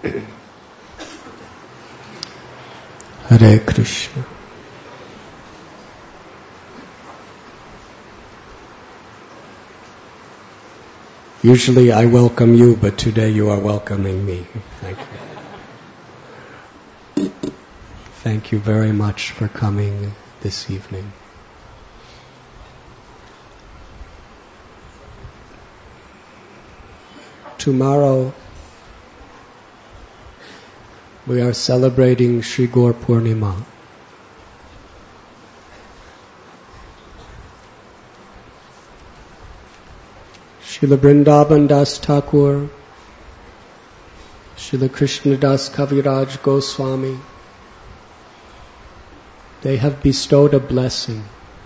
Hare Krishna. Usually I welcome you, but today you are welcoming me. Thank you. Thank you very much for coming this evening. Tomorrow we are celebrating Sri Gaur Purnima. Srila Vrindavan Das Thakur, Srila Krishna Das Kaviraj Goswami, they have bestowed a blessing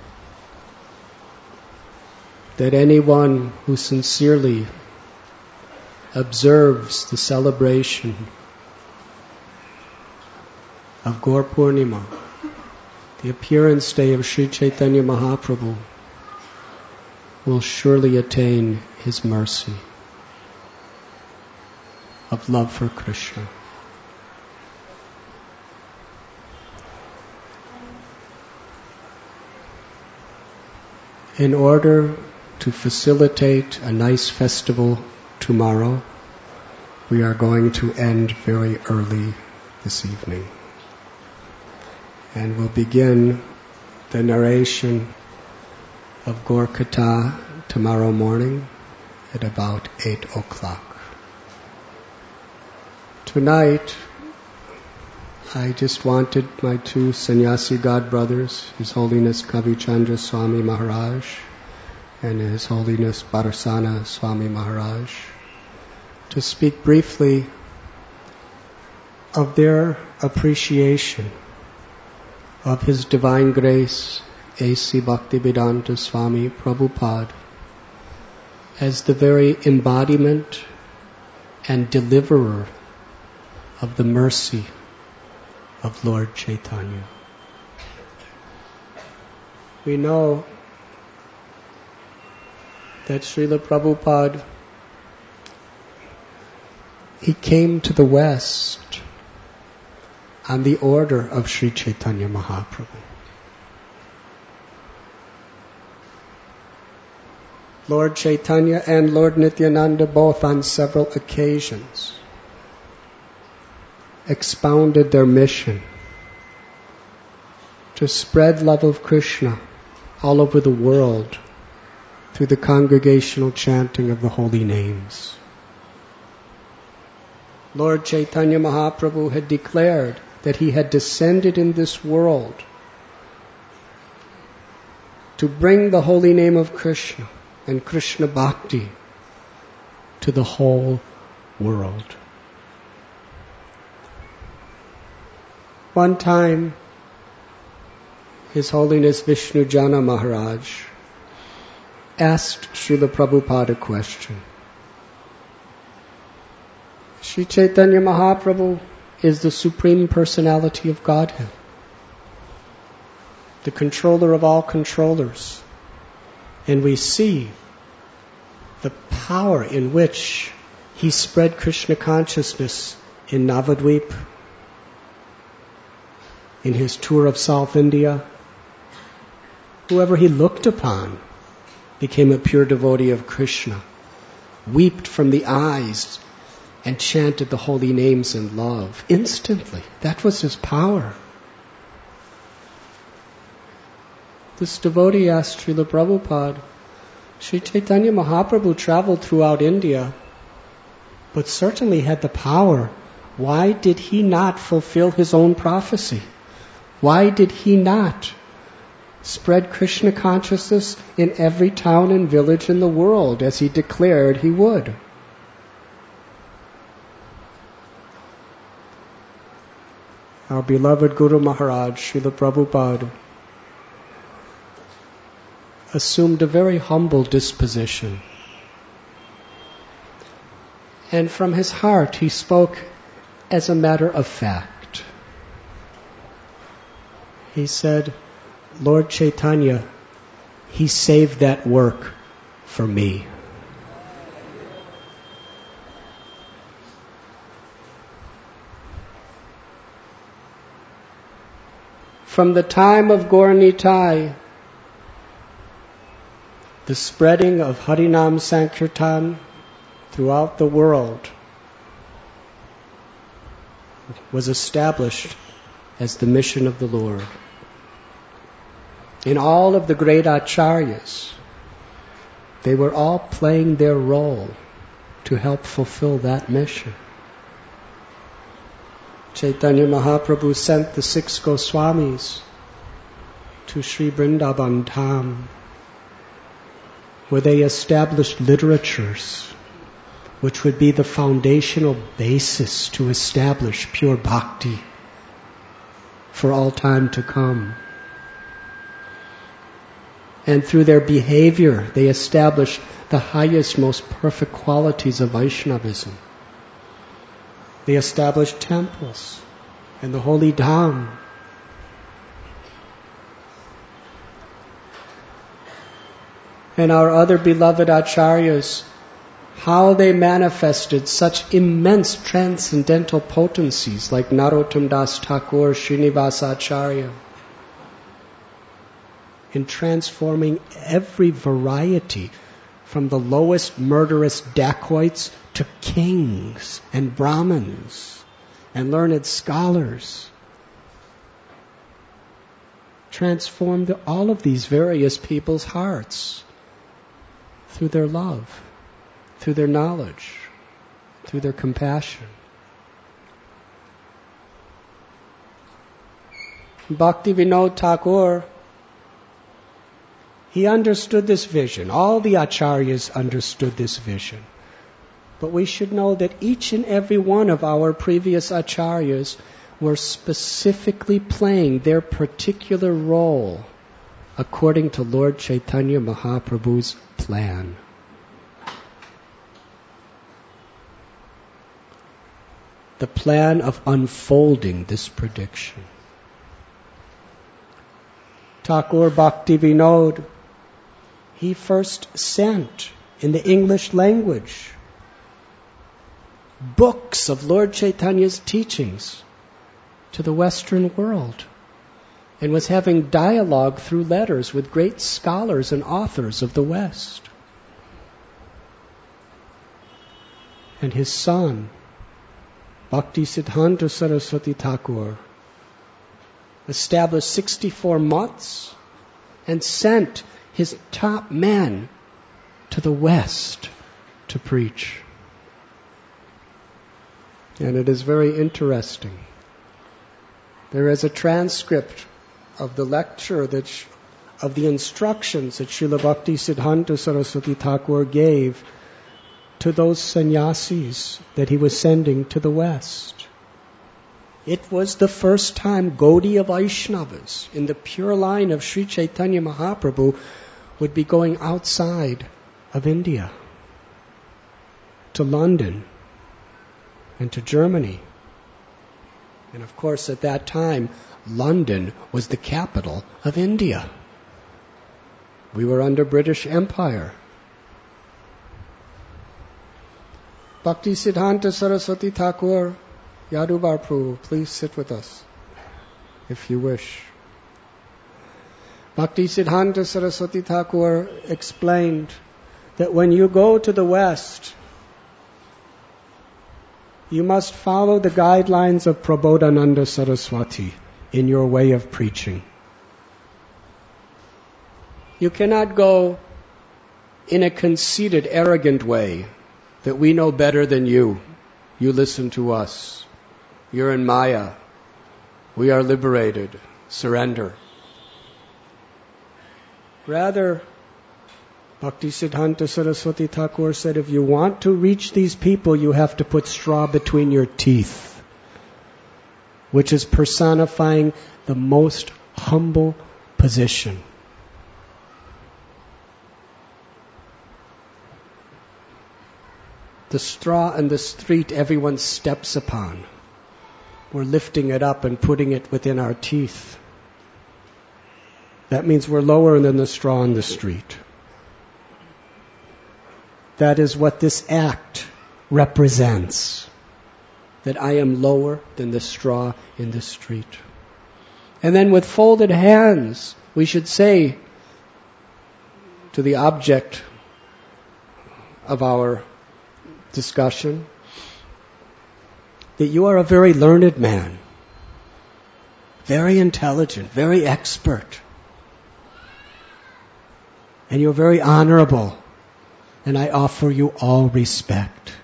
that anyone who sincerely observes the celebration of Gaur Purnima, the appearance day of Sri Chaitanya Mahaprabhu, will surely attain his mercy of love for Krishna. In order to facilitate a nice festival tomorrow, we are going to end very early this evening. And we'll begin the narration of Gaur Katha tomorrow morning at about 8 o'clock. Tonight, I just wanted my two sannyasi godbrothers, His Holiness Kavi Chandra Swami Maharaj and His Holiness Bharsana Swami Maharaj, to speak briefly of their appreciation of His Divine Grace A.C. Bhaktivedanta Swami Prabhupada as the very embodiment and deliverer of the mercy of Lord Chaitanya. We know that Srila Prabhupada, he came to the West on the order of Sri Chaitanya Mahaprabhu. Lord Chaitanya and Lord Nityananda both on several occasions expounded their mission to spread love of Krishna all over the world through the congregational chanting of the holy names. Lord Chaitanya Mahaprabhu had declared that he had descended in this world to bring the holy name of Krishna and Krishna Bhakti to the whole world. One time, His Holiness Vishnu Jana Maharaj asked Srila Prabhupada a question. Sri Chaitanya Mahaprabhu is the Supreme Personality of Godhead, the controller of all controllers. And we see the power in which He spread Krishna consciousness in Navadvip, in His tour of South India. Whoever He looked upon became a pure devotee of Krishna, wept from the eyes, and chanted the holy names in love instantly. That was His power. This devotee asked Srila Prabhupada, Sri Chaitanya Mahaprabhu traveled throughout India, but certainly had the power. Why did He not fulfill His own prophecy? Why did He not spread Krishna consciousness in every town and village in the world as He declared He would? Our beloved Guru Maharaj, Srila Prabhupada, assumed a very humble disposition. And from his heart he spoke as a matter of fact. He said, Lord Chaitanya, He saved that work for me. from the time of Gaur Nitai, the spreading of Harinam Sankirtan throughout the world was established as the mission of the Lord. In all of the great acharyas, they were all playing their role to help fulfill that mission. Chaitanya Mahaprabhu sent the 6 Goswamis to Sri Vrindavan Dham, where they established literatures which would be the foundational basis to establish pure bhakti for all time to come. And through their behavior, they established the highest, most perfect qualities of Vaishnavism. They established temples and the holy dham. And our other beloved acharyas, how they manifested such immense transcendental potencies like Narottam Das Thakur, Srinivasa Acharya, in transforming every variety from the lowest murderous dacoits to kings and Brahmins and learned scholars. Transformed all of these various people's hearts through their love, through their knowledge, through their compassion. Bhakti Vinod Thakur, he understood this vision. All the acharyas understood this vision. But we should know that each and every one of our previous acharyas were specifically playing their particular role according to Lord Chaitanya Mahaprabhu's plan. The plan of unfolding this prediction. Thakur Bhakti Vinod, he first sent in the English language books of Lord Chaitanya's teachings to the Western world and was having dialogue through letters with great scholars and authors of the West. And his son, Bhakti Siddhanta Saraswati Thakur, established 64 months and sent his top men to the West to preach. And it is very interesting. There is a transcript of the lecture of the instructions that Srila Bhakti Siddhanta Saraswati Thakur gave to those sannyasis that he was sending to the West. It was the first time Gaudiya Vaishnavas in the pure line of Sri Chaitanya Mahaprabhu would be going outside of India to London and to Germany. And of course at that time, London was the capital of India. We were under British Empire. Bhakti Siddhanta Saraswati Thakur, Yaduvar Prabhu, please sit with us, if you wish. Bhakti Siddhanta Saraswati Thakur explained that when you go to the West, you must follow the guidelines of Prabodhananda Saraswati in your way of preaching. You cannot go in a conceited, arrogant way that we know better than you. You listen to us. You're in Maya. We are liberated. Surrender. Rather, Bhakti Siddhanta Saraswati Thakur said, if you want to reach these people, you have to put straw between your teeth, which is personifying the most humble position. The straw in the street everyone steps upon. We're lifting it up and putting it within our teeth. That means we're lower than the straw in the street. That is what this act represents. That I am lower than the straw in the street. And then with folded hands, we should say to the object of our discussion that you are a very learned man, very intelligent, very expert, and you're very honorable, and I offer you all respect.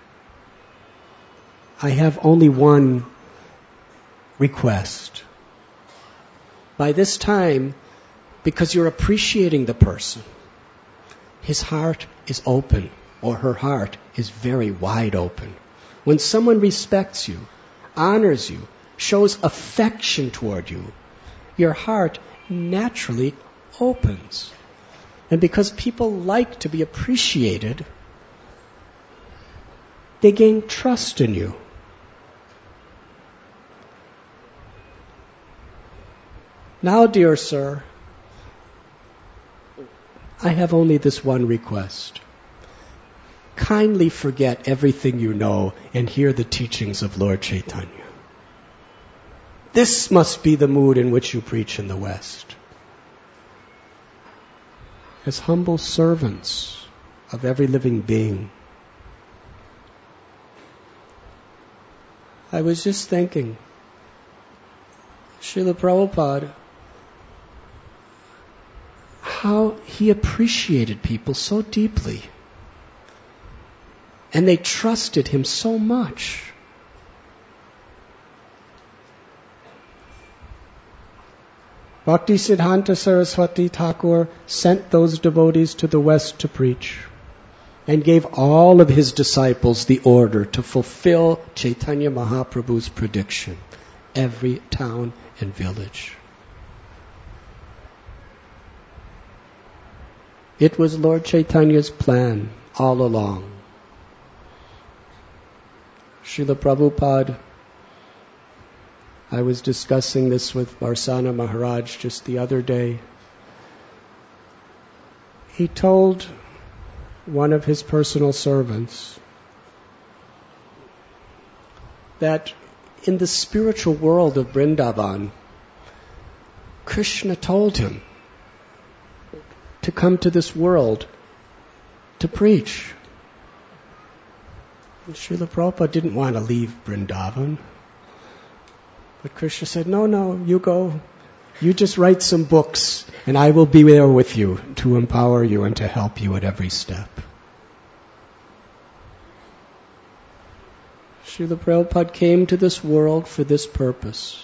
I have only one request. By this time, because you're appreciating the person, his heart is open, or her heart is very wide open. When someone respects you, honors you, shows affection toward you, your heart naturally opens. And because people like to be appreciated, they gain trust in you. Now, dear sir, I have only this one request. Kindly forget everything you know and hear the teachings of Lord Chaitanya. This must be the mood in which you preach in the West. As humble servants of every living being. I was just thinking, Srila Prabhupada, how he appreciated people so deeply. And they trusted him so much. Bhaktisiddhanta Saraswati Thakur sent those devotees to the West to preach and gave all of his disciples the order to fulfill Chaitanya Mahaprabhu's prediction, every town and village. It was Lord Chaitanya's plan all along. Srila Prabhupada, I was discussing this with Varsana Maharaj just the other day. He told one of his personal servants that in the spiritual world of Vrindavan, Krishna told him to come to this world to preach. And Srila Prabhupada didn't want to leave Vrindavan. But Krishna said, no, you go. You just write some books, and I will be there with you to empower you and to help you at every step. Srila Prabhupada came to this world for this purpose.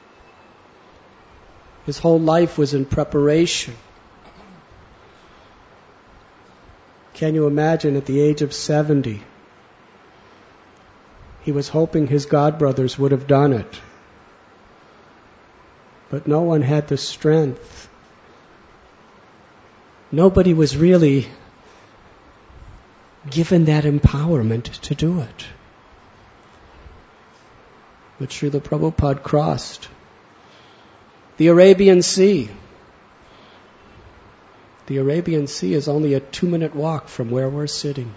His whole life was in preparation. Can you imagine at the age of 70, he was hoping his godbrothers would have done it. But no one had the strength. Nobody was really given that empowerment to do it. But Srila Prabhupada crossed the Arabian Sea. The Arabian Sea is only a 2-minute walk from where we're sitting.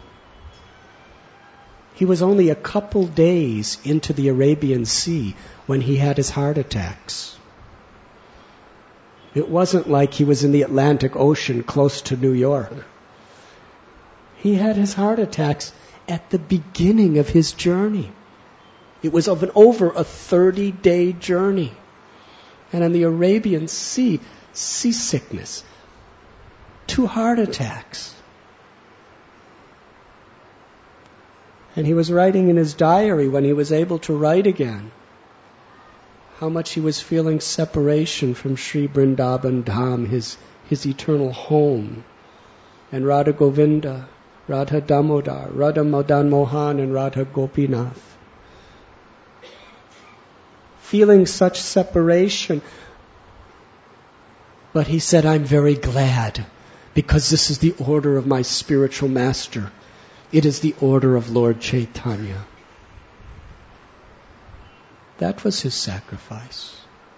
He was only a couple days into the Arabian Sea when he had his heart attacks. It wasn't like he was in the Atlantic Ocean close to New York. He had his heart attacks at the beginning of his journey. It was over a 30-day journey. And on the Arabian Sea, seasickness, 2 heart attacks. And he was writing in his diary when he was able to write again how much he was feeling separation from Sri Vrindavan Dham, his eternal home, and Radha Govinda, Radha Damodar, Radha Madan Mohan, and Radha Gopinath. Feeling such separation. But he said, I'm very glad, because this is the order of my spiritual master. It is the order of Lord Chaitanya. That was his sacrifice.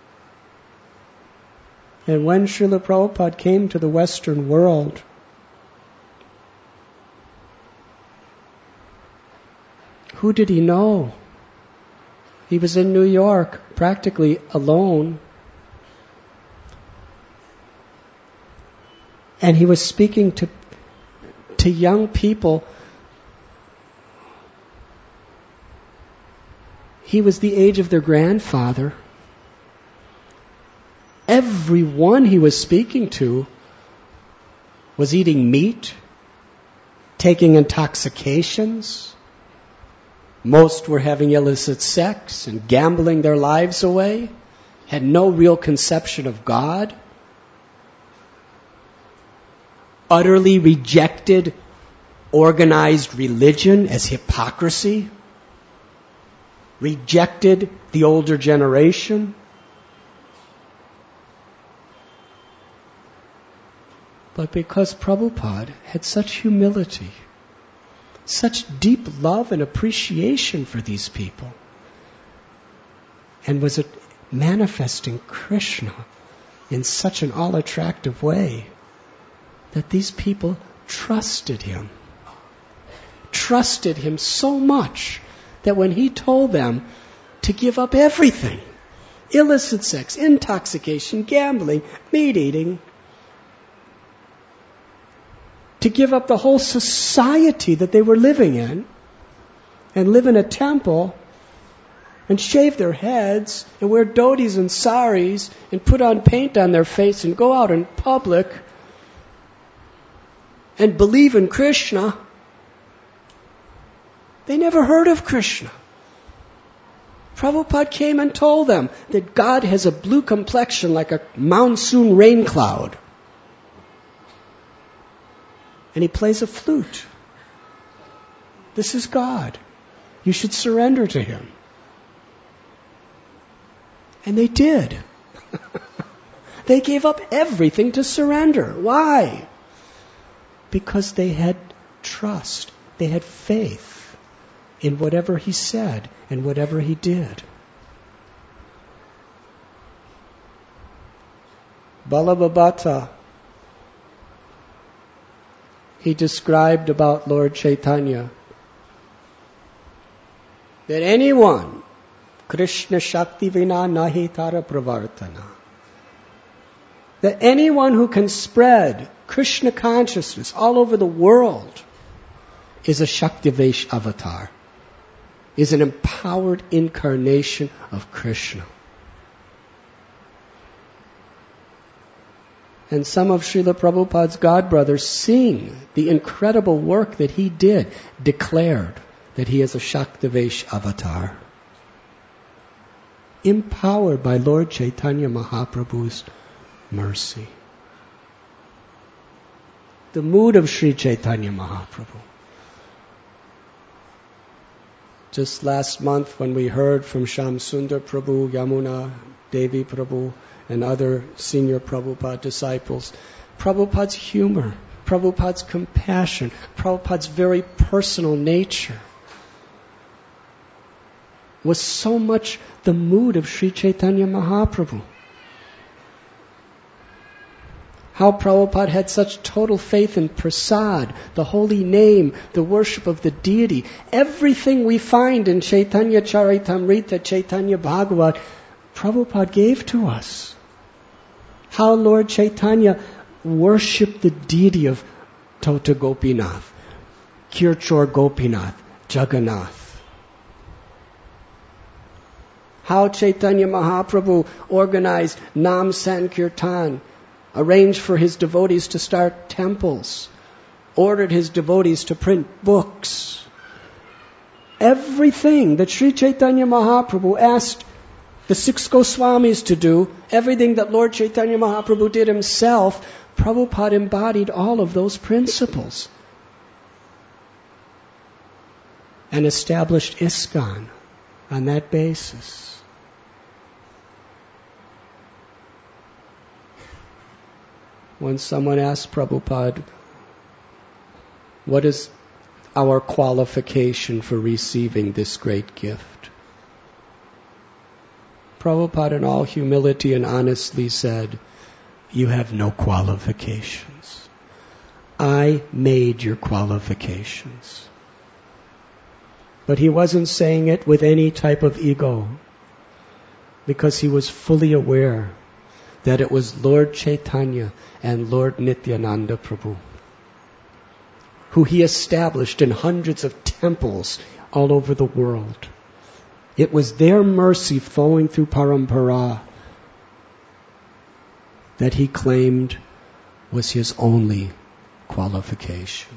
And when Srila Prabhupada came to the Western world, who did he know? He was in New York, practically alone. And he was speaking to young people. He was the age of their grandfather. Everyone he was speaking to was eating meat, taking intoxications. Most were having illicit sex and gambling their lives away, had no real conception of God, utterly rejected organized religion as hypocrisy, rejected the older generation. But because Prabhupada had such humility, such deep love and appreciation for these people, and was manifesting Krishna in such an all-attractive way, that these people trusted him so much that when he told them to give up everything, illicit sex, intoxication, gambling, meat eating, to give up the whole society that they were living in and live in a temple and shave their heads and wear dhotis and saris and put on paint on their face and go out in public and believe in Krishna, they never heard of Krishna. Prabhupada came and told them that God has a blue complexion like a monsoon rain cloud. And he plays a flute. This is God. You should surrender to him. And they did. They gave up everything to surrender. Why? Because they had trust. They had faith in whatever he said and whatever he did. Balabhabata, he described about Lord Chaitanya that anyone, Krishna Shakti Vina Nahi Tara Pravartana, that anyone who can spread Krishna consciousness all over the world is a Shaktivesh avatar, is an empowered incarnation of Krishna. And some of Srila Prabhupada's godbrothers, seeing the incredible work that he did, declared that he is a Shaktivesh avatar, empowered by Lord Chaitanya Mahaprabhu's mercy. The mood of Sri Chaitanya Mahaprabhu. Just last month when we heard from Shyam Sundar Prabhu, Yamuna Devi Prabhu, and other senior Prabhupada disciples, Prabhupada's humor, Prabhupada's compassion, Prabhupada's very personal nature was so much the mood of Sri Chaitanya Mahaprabhu. How Prabhupada had such total faith in prasad, the holy name, the worship of the deity. Everything we find in Chaitanya Charitamrita, Chaitanya Bhagavat, Prabhupada gave to us. How Lord Chaitanya worshipped the deity of Tota Gopinath, Kirchor Gopinath, Jagannath. How Chaitanya Mahaprabhu organized Nam Sankirtan, arranged for his devotees to start temples, ordered his devotees to print books. Everything that Sri Chaitanya Mahaprabhu asked the 6 Goswamis to do, everything that Lord Chaitanya Mahaprabhu did himself, Prabhupada embodied all of those principles and established ISKCON on that basis. When someone asked Prabhupada, what is our qualification for receiving this great gift? Prabhupada in all humility and honestly said, you have no qualifications. I made your qualifications. But he wasn't saying it with any type of ego, because he was fully aware that it was Lord Chaitanya and Lord Nityananda Prabhu, who he established in hundreds of temples all over the world. It was their mercy flowing through Parampara that he claimed was his only qualification.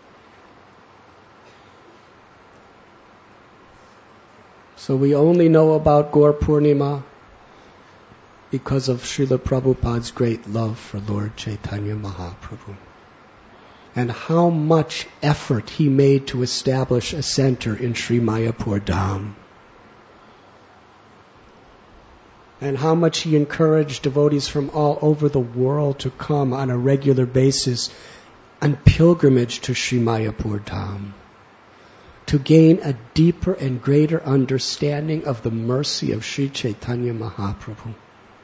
So we only know about Gaur Purnima because of Srila Prabhupada's great love for Lord Chaitanya Mahaprabhu, and how much effort he made to establish a center in Sri Mayapur Dham, and how much he encouraged devotees from all over the world to come on a regular basis on pilgrimage to Sri Mayapur Dham, to gain a deeper and greater understanding of the mercy of Sri Chaitanya Mahaprabhu.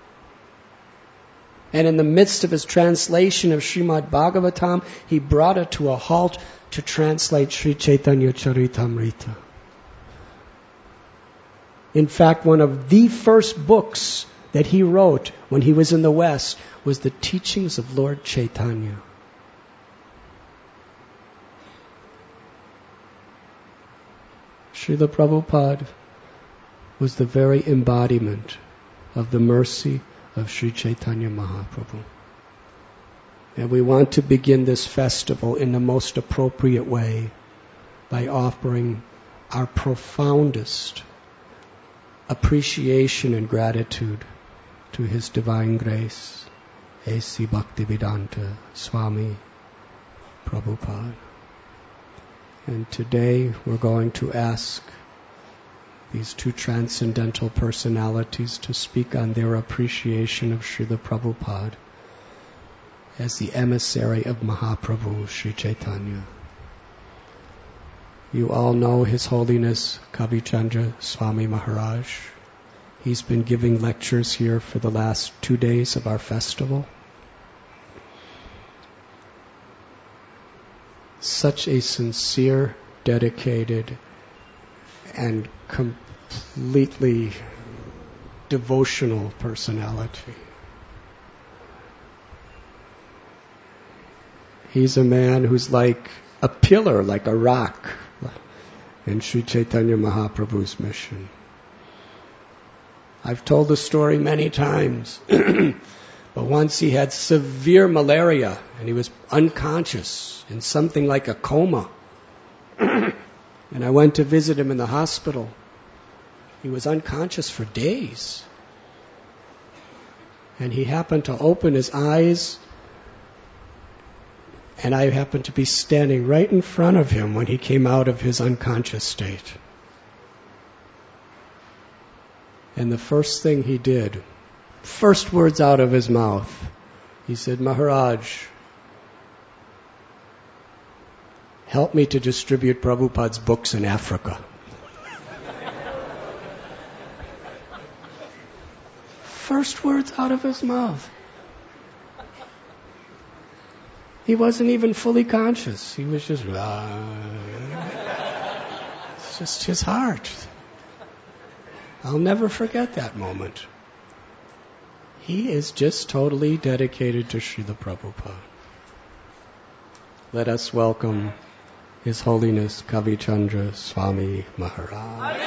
And in the midst of his translation of Srimad Bhagavatam, he brought it to a halt to translate Sri Chaitanya Charitamrita. In fact, one of the first books that he wrote when he was in the West was the teachings of Lord Chaitanya. Srila Prabhupada was the very embodiment of the mercy of Sri Chaitanya Mahaprabhu. And we want to begin this festival in the most appropriate way by offering our profoundest appreciation and gratitude to His Divine Grace, A.C. Bhaktivedanta Swami Prabhupada. And today we're going to ask these two transcendental personalities to speak on their appreciation of Srila Prabhupada as the emissary of Mahaprabhu, Sri Chaitanya. You all know His Holiness Kavichandra Swami Maharaj. He's been giving lectures here for the last 2 days of our festival. Such a sincere, dedicated, and completely devotional personality. He's a man who's like a pillar, like a rock in Sri Chaitanya Mahaprabhu's mission. I've told the story many times, but once he had severe malaria and he was unconscious in something like a coma. And I went to visit him in the hospital. He was unconscious for days. And he happened to open his eyes, and I happened to be standing right in front of him when he came out of his unconscious state. And the first thing he did, first words out of his mouth, he said, "Maharaj, help me to distribute Prabhupada's books in Africa." First words out of his mouth. He wasn't even fully conscious. He was just, it's just his heart. I'll never forget that moment. He is just totally dedicated to Srila Prabhupada. Let us welcome His Holiness Kavichandra Swami Maharaj.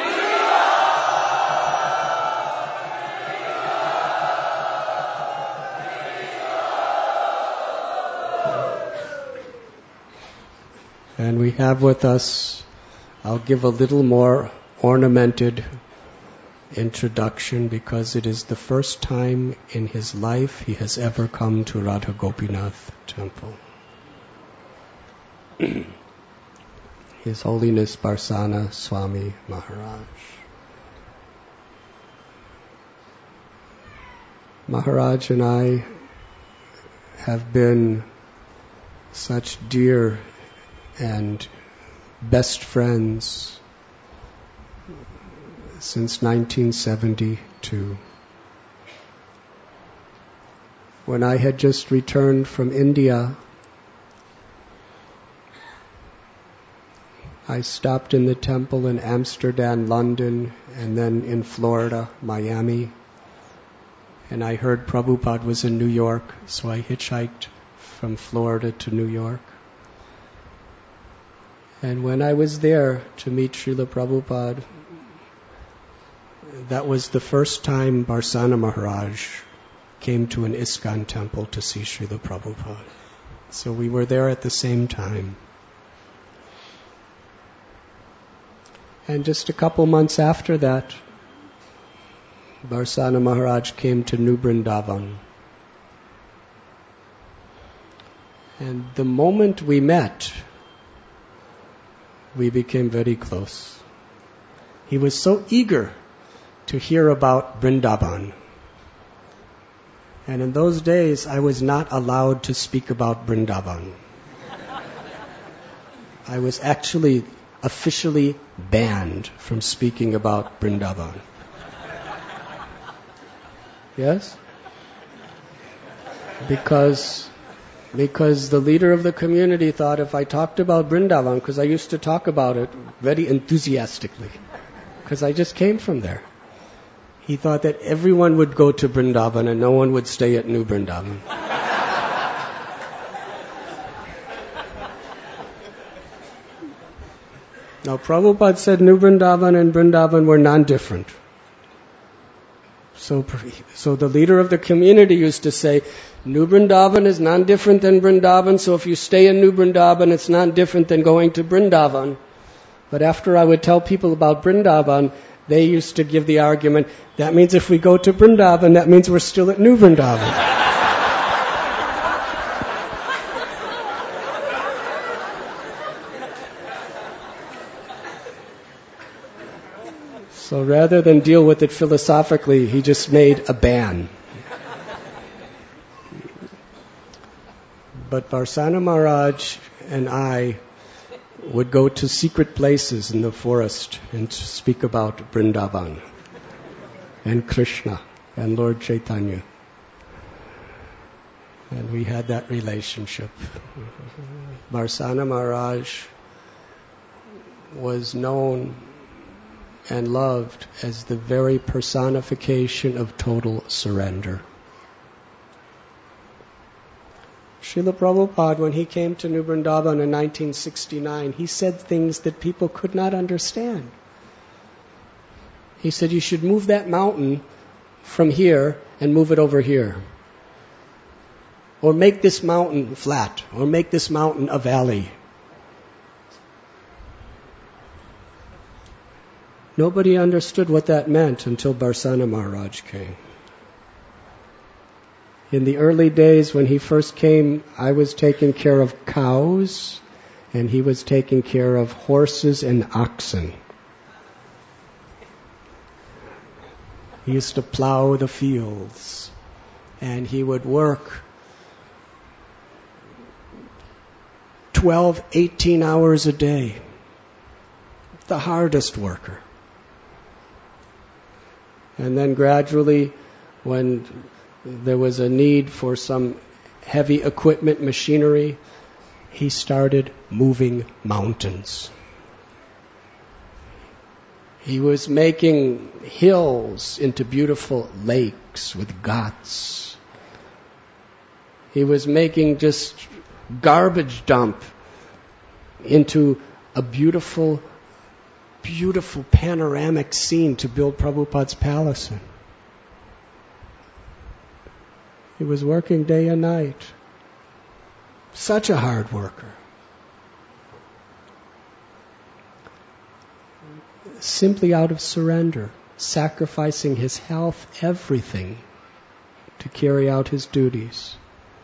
And we have with us, I'll give a little more ornamented introduction because it is the first time in his life he has ever come to Radha Gopinath temple. His Holiness Barsana Swami Maharaj. Maharaj and I have been such dear and best friends since 1972. When I had just returned from India, I stopped in the temple in Amsterdam, London, and then in Florida, Miami. and I heard Prabhupada was in New York, so I hitchhiked from Florida to New York. And when I was there to meet Srila Prabhupada, that was the first time Barsana Maharaj came to an ISKCON temple to see Srila Prabhupada. So we were there at the same time. And just a couple months after that, Barsana Maharaj came to New Vrindavan. And the moment we met, we became very close. He was so eager to hear about Vrindavan. And in those days, I was not allowed to speak about Vrindavan. I was actually officially banned from speaking about Vrindavan. Yes? Because the leader of the community thought if I talked about Vrindavan, because I used to talk about it very enthusiastically, because I just came from there. He thought that everyone would go to Vrindavan and no one would stay at New Vrindavan. Now, Prabhupada said New Vrindavan and Vrindavan were non-different. So the leader of the community used to say, New Vrindavan is non-different than Vrindavan, so if you stay in New Vrindavan, it's non-different than going to Vrindavan. But after I would tell people about Vrindavan, they used to give the argument, that means if we go to Vrindavan, that means we're still at New Vrindavan. So rather than deal with it philosophically, he just made a ban. But Barsana Maharaj and I would go to secret places in the forest and speak about Vrindavan and Krishna and Lord Chaitanya. And we had that relationship. Barsana Maharaj was known and loved as the very personification of total surrender. Srila Prabhupada, when he came to New Vrindavan in 1969, he said things that people could not understand. He said, you should move that mountain from here and move it over here. Or make this mountain flat, or make this mountain a valley. Nobody understood what that meant until Barsana Maharaj came. In the early days when he first came, I was taking care of cows, and he was taking care of horses and oxen. He used to plow the fields, and he would work 12, 18 hours a day. The hardest worker. And then gradually, when there was a need for some heavy equipment, machinery, he started moving mountains. He was making hills into beautiful lakes with ghats. He was making just garbage dump into a beautiful, beautiful panoramic scene to build Prabhupada's palace in. He was working day and night. Such a hard worker. Simply out of surrender, sacrificing his health, everything, to carry out his duties.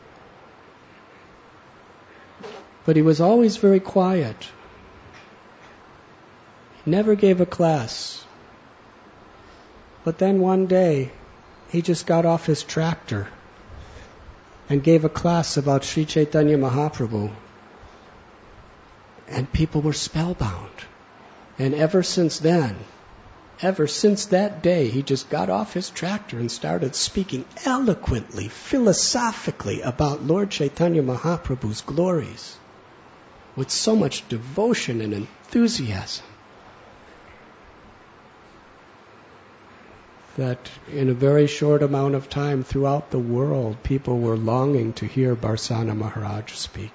But he was always very quiet. He never gave a class. But then one day, he just got off his tractor and gave a class about Sri Chaitanya Mahaprabhu. And people were spellbound. And ever since then, ever since that day, he just got off his tractor and started speaking eloquently, philosophically about Lord Chaitanya Mahaprabhu's glories with so much devotion and enthusiasm. that in a very short amount of time throughout the world, people were longing to hear Barsana Maharaj speak.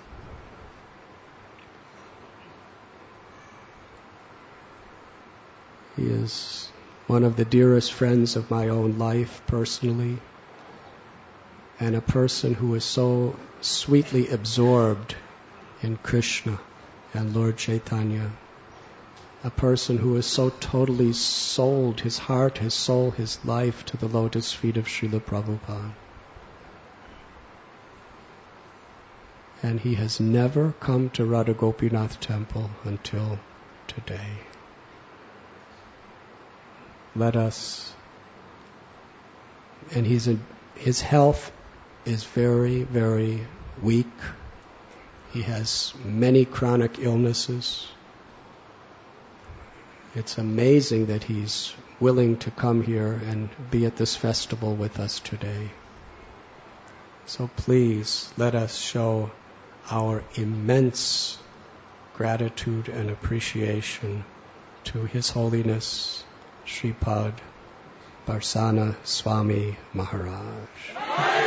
He is one of the dearest friends of my own life personally, and a person who is so sweetly absorbed in Krishna and Lord Chaitanya. A person who has so totally sold his heart, his soul, his life to the lotus feet of Srila Prabhupada. And he has never come to Radha Gopinath temple until today. Let us, and his health is very, very weak. He has many chronic illnesses. It's amazing that he's willing to come here and be at this festival with us today. So please let us show our immense gratitude and appreciation to His Holiness Sripad Barsana Swami Maharaj.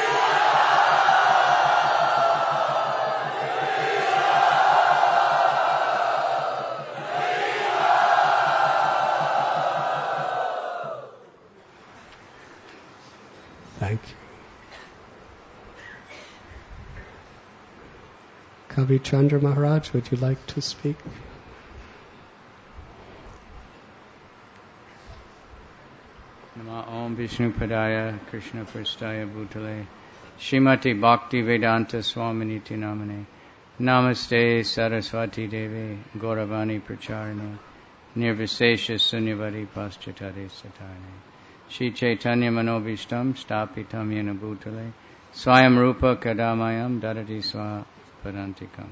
Thank you. Kavi Chandra Maharaj, would you like to speak? Nama Om Vishnu Padaya Krishna Prasthaya Bhutale Srimati Bhakti Vedanta Swaminiti Namane Namaste Saraswati Devi Gauravani Pracharane Nirvisesha Sunyavadi Paschatade Satarne Shri Chaitanya Manobishtam Stapitam Yena Bhutale Swayam Rupa Kadamayam Dadati Swa Padantikam.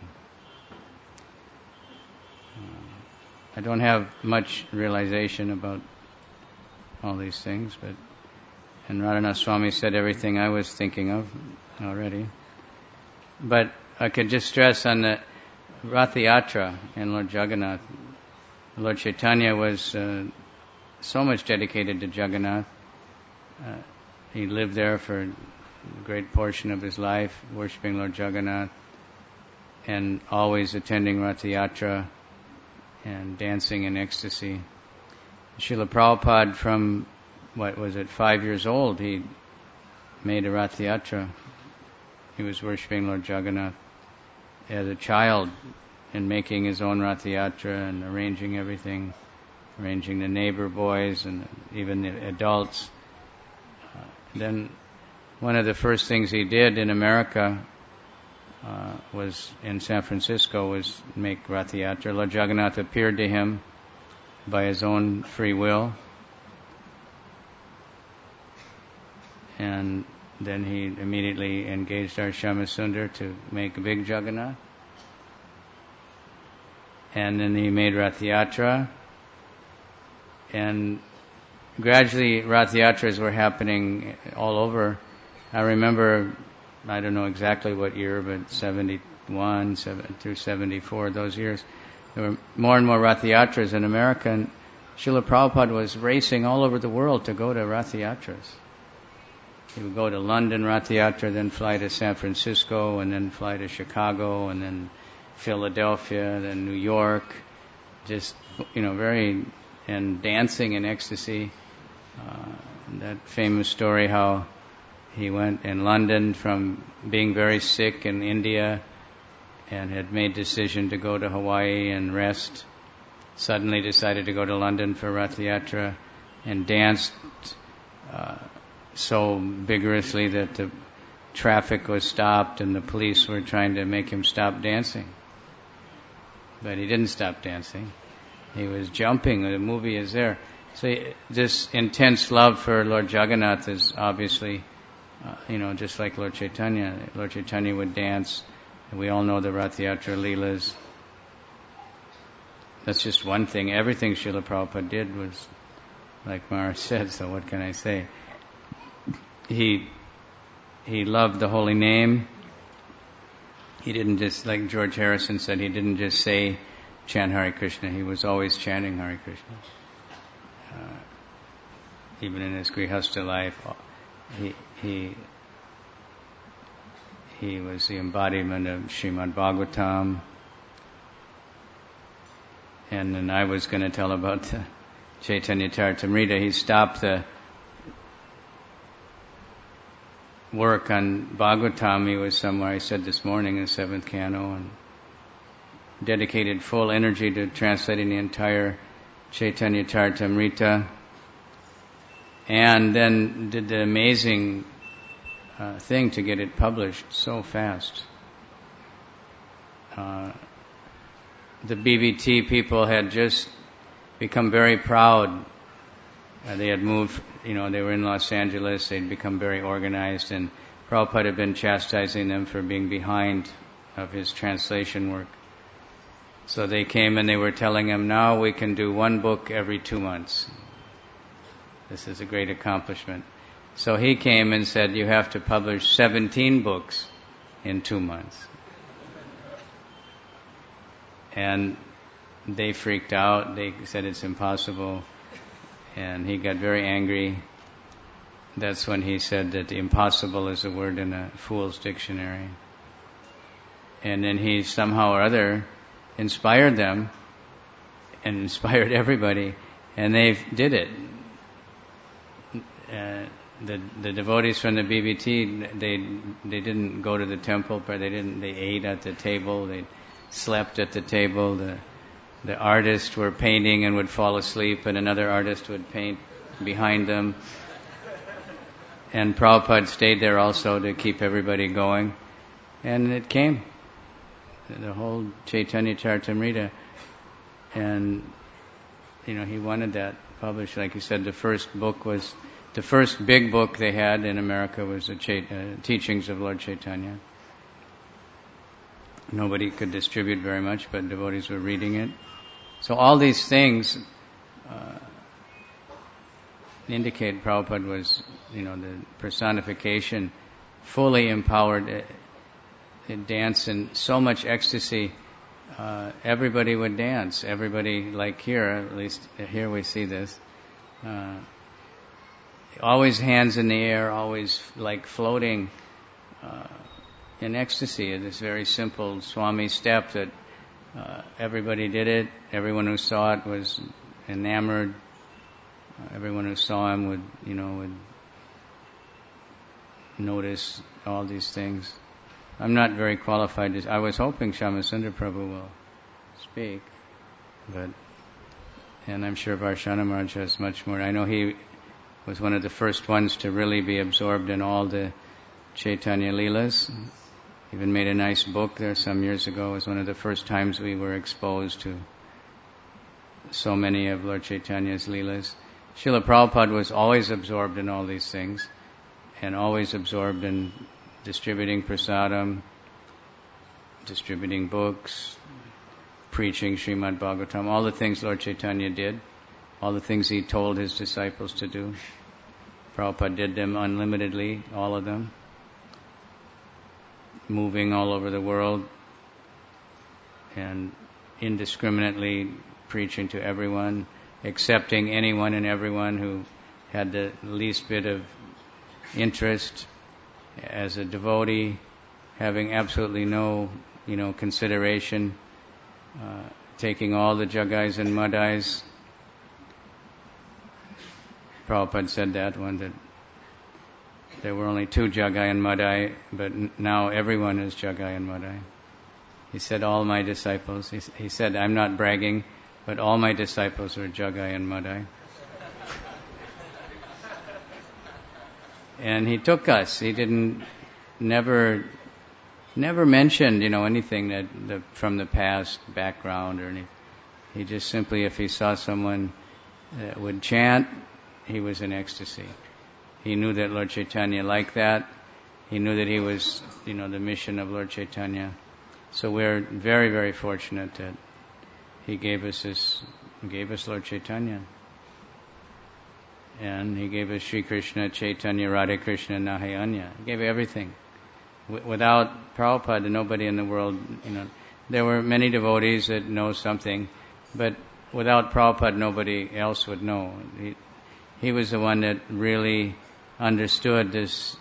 I don't have much realization about all these things, and Radhanath Swami said everything I was thinking of already. But I could just stress on the Rath Yatra in Lord Jagannath. Lord Chaitanya was so much dedicated to Jagannath. He lived there for a great portion of his life, worshipping Lord Jagannath, and always attending Rath Yatra and dancing in ecstasy. Srila Prabhupada, from, 5 years old, he made a Rath Yatra. He was worshipping Lord Jagannath as a child and making his own Rath Yatra and arranging everything, arranging the neighbor boys and even the adults. Then one of the first things he did in America was in San Francisco was make Rath Yatra. Lord Jagannath appeared to him by his own free will, and then he immediately engaged our Shama Sundar to make a big Jagannath, and then he made Rath Yatra, and gradually Rath Yatras were happening all over. I remember, I don't know exactly what year, but 71 through 74, those years, there were more and more Rath Yatras in America, and Srila Prabhupada was racing all over the world to go to Rath Yatras. He would go to London Rath Yatra, then fly to San Francisco, and then fly to Chicago, and then Philadelphia, then New York, just, and dancing in ecstasy. That famous story how he went in London from being very sick in India and had made decision to go to Hawaii and rest, suddenly decided to go to London for Rath Yatra and danced so vigorously that the traffic was stopped and the police were trying to make him stop dancing. But he didn't stop dancing. He was jumping. The movie is there. So this intense love for Lord Jagannath is obviously, just like Lord Chaitanya. Lord Chaitanya would dance. And we all know the Rath Yatra Leelas. That's just one thing. Everything Srila Prabhupada did was, like Maharaj said, so what can I say? He loved the holy name. He didn't just, like George Harrison said, he didn't just say, chant Hare Krishna. He was always chanting Hare Krishna. even in his grihastha life, he was the embodiment of Srimad Bhagavatam. And then I was going to tell about the Chaitanya Charitamrita. He stopped the work on Bhagavatam. He was somewhere, I said this morning, in the 7th canto, and dedicated full energy to translating the entire Chaitanya Charitamrita. And then did the amazing thing to get it published so fast. The BBT people had just become very proud. They had moved, they were in Los Angeles, they'd become very organized, and Prabhupada had been chastising them for being behind of his translation work. So they came and they were telling him, now we can do one book every 2 months. This is a great accomplishment. So he came and said, you have to publish 17 books in 2 months. And they freaked out. They said it's impossible. And he got very angry. That's when he said that the impossible is a word in a fool's dictionary. And then he somehow or other inspired them and inspired everybody. And they did it. The devotees from the BBT, they didn't go to the temple, but they ate at the table, they slept at the table. The artists were painting and would fall asleep, and another artist would paint behind them. And Prabhupada stayed there also to keep everybody going. And it came, the whole Chaitanya Charitamrita. And, he wanted that published. Like you said, the first big book they had in America was the Teachings of Lord Chaitanya. Nobody could distribute very much, but devotees were reading it. So all these things indicate Prabhupada was, the personification, fully empowered. It danced in so much ecstasy. Everybody would dance. Everybody, like here, at least here we see this. Always hands in the air, always like floating in ecstasy. This very simple Swami step that everybody did it. Everyone who saw it was enamored. Everyone who saw him would notice all these things. I'm not very qualified. I was hoping Shyamasundar Prabhu will speak, and I'm sure Varshana Maharaj has much more. I know he was one of the first ones to really be absorbed in all the Chaitanya Leelas. Even made a nice book there some years ago. It was one of the first times we were exposed to so many of Lord Chaitanya's Leelas. Srila Prabhupada was always absorbed in all these things, and always absorbed in distributing prasadam, distributing books, preaching Srimad Bhagavatam, all the things Lord Chaitanya did, all the things he told his disciples to do. Prabhupada did them unlimitedly, all of them, moving all over the world and indiscriminately preaching to everyone, accepting anyone and everyone who had the least bit of interest as a devotee, having absolutely no, consideration, taking all the Jagais and Madhais. Prabhupada said that there were only 2 Jagai and Madhai, but now everyone is Jagai and Madhai. He said, all my disciples, he said, I'm not bragging, but all my disciples are Jagai and Madhai. And he took us. He never mentioned, anything that from the past background or anything. He just simply, if he saw someone that would chant, he was in ecstasy. He knew that Lord Chaitanya liked that. He knew that he was, the mission of Lord Chaitanya. So we're very, very fortunate that he gave us Lord Chaitanya. And he gave us Sri Krishna, Chaitanya, Radha Krishna, Nahayanya. He gave everything. Without Prabhupada, nobody in the world, there were many devotees that know something, but without Prabhupada, nobody else would know. he was the one that really understood this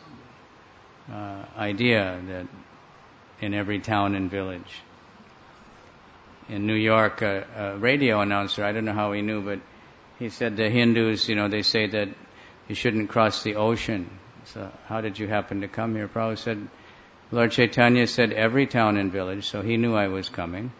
idea that in every town and village. In New York, a radio announcer, I don't know how he knew, but he said the Hindus, they say that you shouldn't cross the ocean. So how did you happen to come here? Prabhupada said, Lord Chaitanya said every town and village, so he knew I was coming.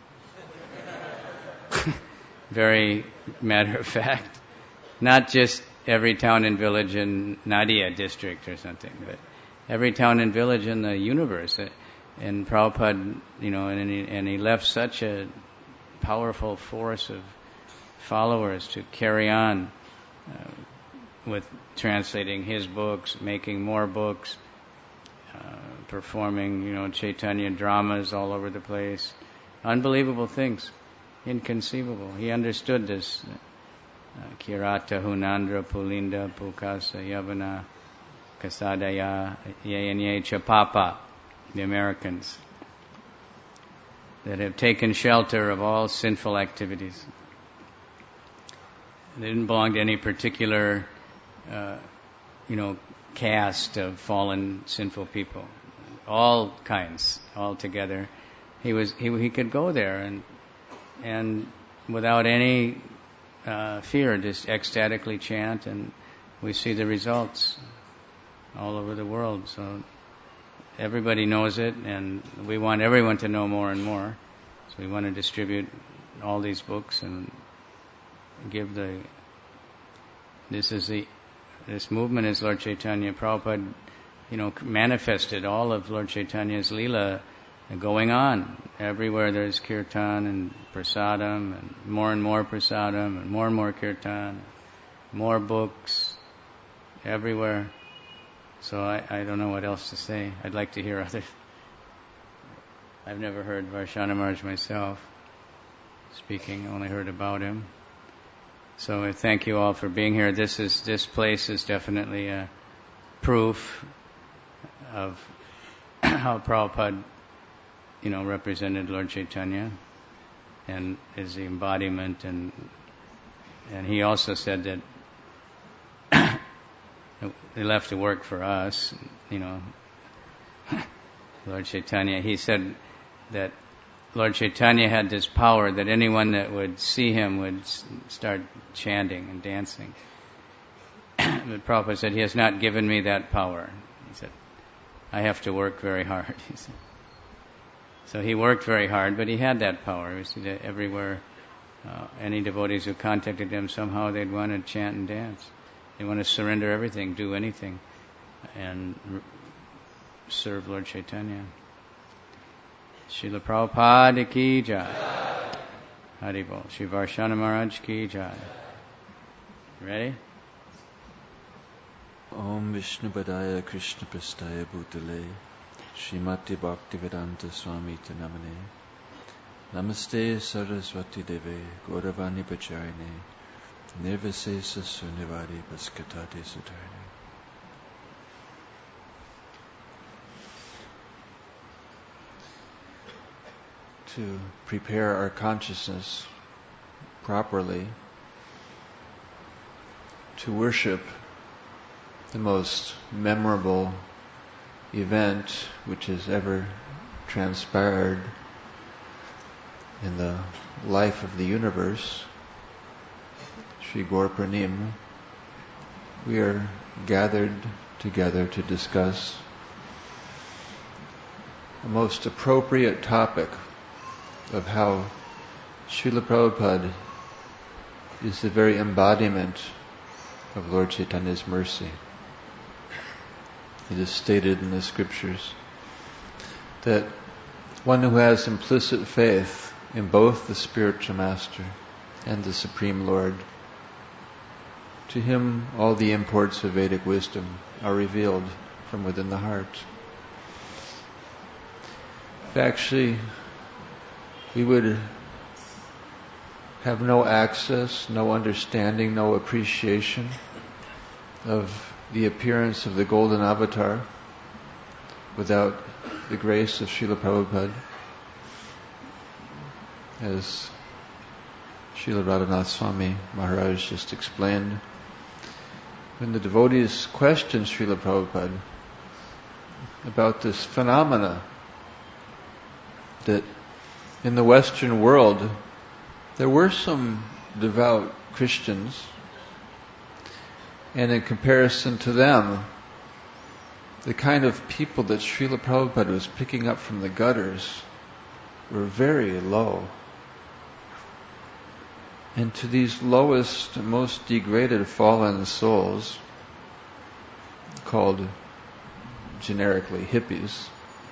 Very matter of fact. Not just every town and village in Nadia district or something, but every town and village in the universe. And Prabhupada, and he left such a powerful force of followers to carry on with translating his books, making more books, performing, Chaitanya dramas all over the place. Unbelievable things. Inconceivable. He understood this. Kirata, Hunandra, Pulinda, Pukasa, Yavana, Kasadaya, Ye Chapapa, the Americans that have taken shelter of all sinful activities. They didn't belong to any particular, caste of fallen sinful people. All kinds, all together. He could go there and without any fear, just ecstatically chant, and we see the results all over the world. So everybody knows it, and we want everyone to know more and more. So we want to distribute all these books and give this movement is Lord Chaitanya. Prabhupada, manifested all of Lord Chaitanya's Leela going on. Everywhere there's kirtan and prasadam and more prasadam and more kirtan, more books, everywhere. So I don't know what else to say. I'd like to hear others. I've never heard Varshana Maharaj myself speaking, only heard about him. So I thank you all for being here. This place is definitely a proof of how Prabhupada, represented Lord Chaitanya and is the embodiment, and he also said that he left to work for us, Lord Chaitanya. He said that Lord Chaitanya had this power that anyone that would see him would start chanting and dancing. But Prabhupada said, he has not given me that power. He said, I have to work very hard. He said. So he worked very hard, but he had that power. We see that everywhere. Any devotees who contacted him, somehow they'd want to chant and dance. They want to surrender everything, do anything, and serve Lord Chaitanya. Srila Prabhupada ki jai. Haribol. Shri Varshana Maharaj ki jai. Ready? Om Vishnu Padaya Krishna Prastaya Bhutale Srimati Bhaktivedanta Swami Namane Namaste Saraswati Deve Gauravani Pacharine Nirvisesa Sunivari Baskatate Sutarine. To prepare our consciousness properly to worship the most memorable event which has ever transpired in the life of the universe, Sri Gaur Pranim, we are gathered together to discuss the most appropriate topic of how Srila Prabhupada is the very embodiment of Lord Chaitanya's mercy. It is stated in the scriptures that one who has implicit faith in both the spiritual master and the Supreme Lord, to him all the imports of Vedic wisdom are revealed from within the heart. If actually we would have no access, no understanding, no appreciation of the appearance of the Golden Avatar without the grace of Srila Prabhupada, as Srila Radhanath Swami Maharaj just explained. when the devotees questioned Srila Prabhupada about this phenomena that in the Western world there were some devout Christians, and in comparison to them, the kind of people that Srila Prabhupada was picking up from the gutters were very low. And to these lowest, most degraded fallen souls, called generically hippies,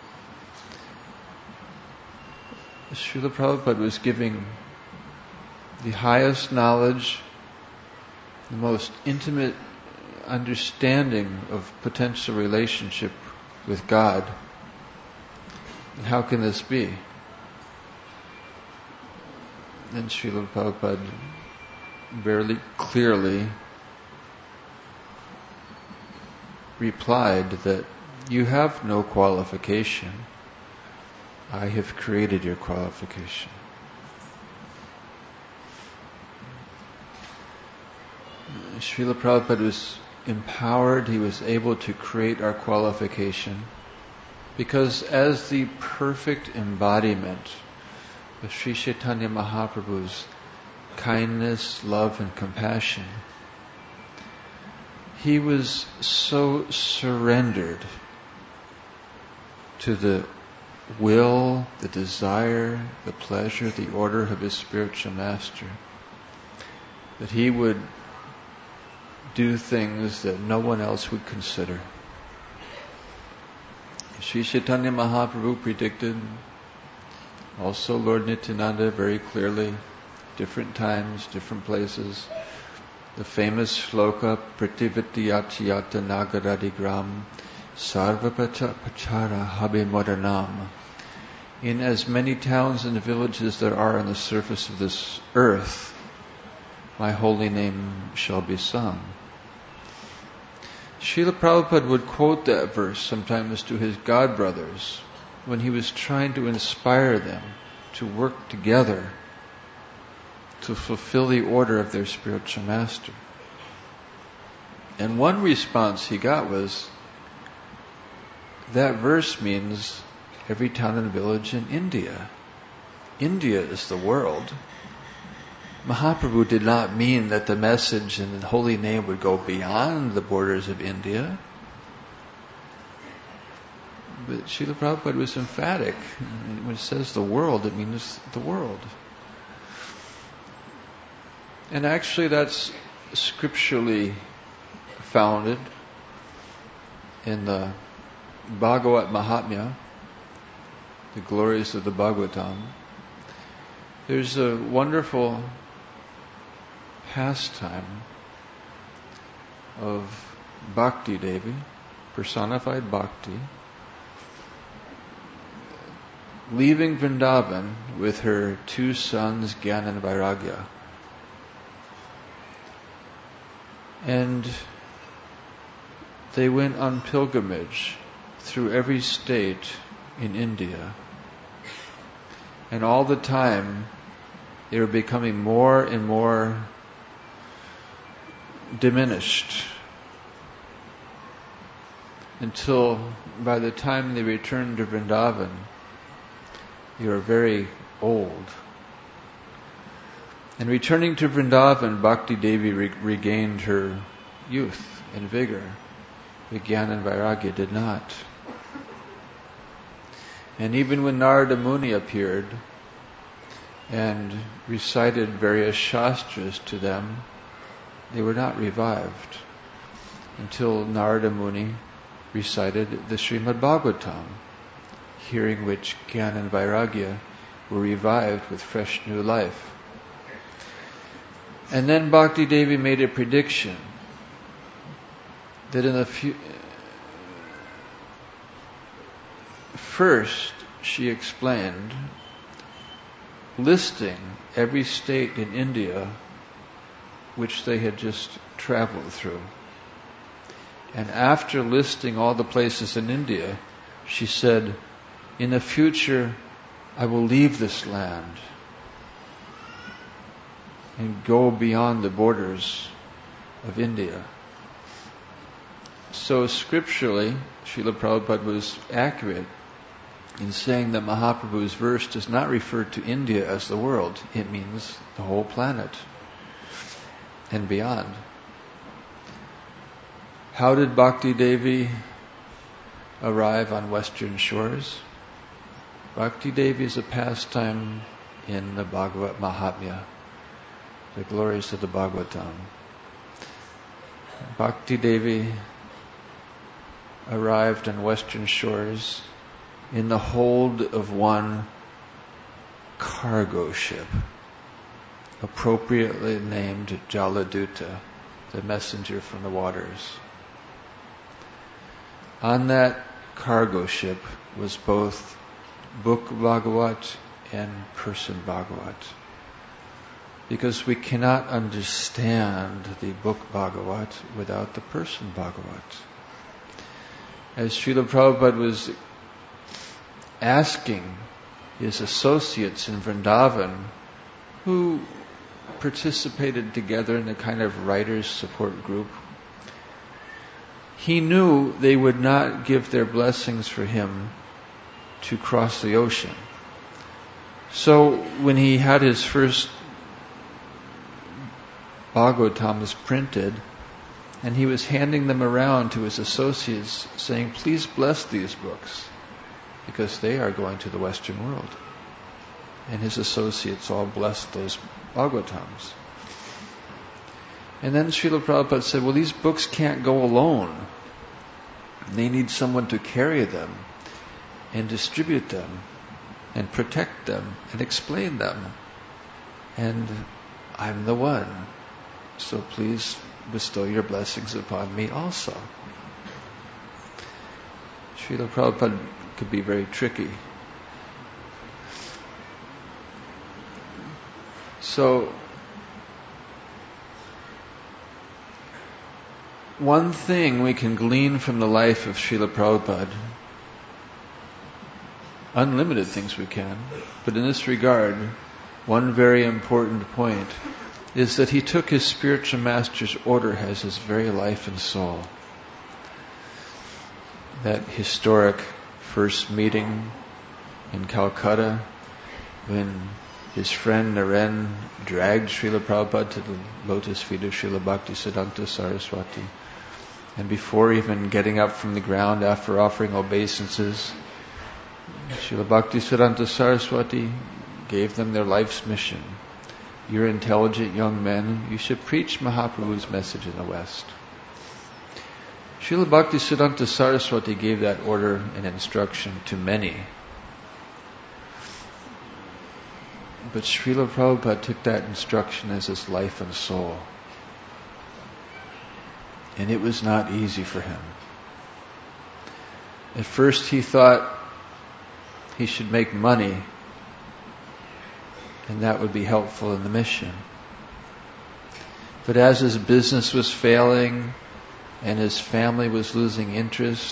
Srila Prabhupada was giving the highest knowledge, the most intimate understanding of potential relationship with God. And how can this be? And Srila Prabhupada very clearly replied that you have no qualification. I have created your qualification. Srila Prabhupada was empowered, he was able to create our qualification because as the perfect embodiment of Sri Chaitanya Mahaprabhu's kindness, love and compassion, he was so surrendered to the will, the desire, the pleasure, the order of his spiritual master, that he would do things that no one else would consider. Sri Chaitanya Mahaprabhu predicted, also Lord Nityananda very clearly, different times, different places, the famous shloka, Prativityachiyata Nagaradigram Sarvapachara Habe Modanam. In as many towns and villages there are on the surface of this earth, my holy name shall be sung. Srila Prabhupada would quote that verse sometimes to his godbrothers when he was trying to inspire them to work together to fulfill the order of their spiritual master. And one response he got was, that verse means every town and village in India. India is the world. Mahaprabhu did not mean that the message and the holy name would go beyond the borders of India. But Srila Prabhupada was emphatic. When it says the world, it means the world. And actually that's scripturally founded in the Bhagavat Mahatmya, the glories of the Bhagavatam. There's a wonderful pastime of Bhakti Devi, personified Bhakti, leaving Vrindavan with her two sons, Gyan and Vairagya. And they went on pilgrimage through every state in India. And all the time, they were becoming more and more diminished until by the time they returned to Vrindavan, they were very old. And returning to Vrindavan, Bhakti Devi regained her youth and vigor. But Gyan and Vairagya did not. And even when Narada Muni appeared and recited various shastras to them, they were not revived until Narada Muni recited the Srimad Bhagavatam, hearing which Gyan and Vairagya were revived with fresh new life. And then Bhakti Devi made a prediction that in the first, she explained, listing every state in India which they had just traveled through. And after listing all the places in India, she said, in the future, I will leave this land and go beyond the borders of India. So scripturally, Srila Prabhupada was accurate in saying that Mahaprabhu's verse does not refer to India as the world. It means the whole planet and beyond. How did Bhakti Devi arrive on Western shores? Bhakti Devi is a pastime in the Bhagavad Mahatmya, the glories of the Bhagavatam. Bhakti Devi arrived on Western shores in the hold of one cargo ship, appropriately named Jaladuta, the messenger from the waters. On that cargo ship was both Book Bhagavat and Person Bhagavat, because we cannot understand the Book Bhagavat without the Person Bhagavat. As Srila Prabhupada was asking his associates in Vrindavan, who participated together in a kind of writers' support group, he knew they would not give their blessings for him to cross the ocean. So when he had his first Bhagavatams printed, and he was handing them around to his associates, saying, please bless these books, because they are going to the Western world. And his associates all blessed those Bhagavatams. And then Srila Prabhupada said, well, these books can't go alone. They need someone to carry them and distribute them and protect them and explain them. And I'm the one. So please bestow your blessings upon me also. Srila Prabhupada could be very tricky. So, one thing we can glean from the life of Srila Prabhupada, unlimited things we can, but in this regard, one very important point is that he took his spiritual master's order as his very life and soul. That historic first meeting in Calcutta, when his friend Naren dragged Srila Prabhupada to the lotus feet of Srila Bhaktisiddhanta Saraswati, and before even getting up from the ground after offering obeisances, Srila Bhaktisiddhanta Saraswati gave them their life's mission. You're intelligent young men, you should preach Mahaprabhu's message in the West. Srila Bhaktisiddhanta Saraswati gave that order and instruction to many. But Srila Prabhupada took that instruction as his life and soul. And it was not easy for him. At first he thought he should make money, and that would be helpful in the mission. But as his business was failing and his family was losing interest,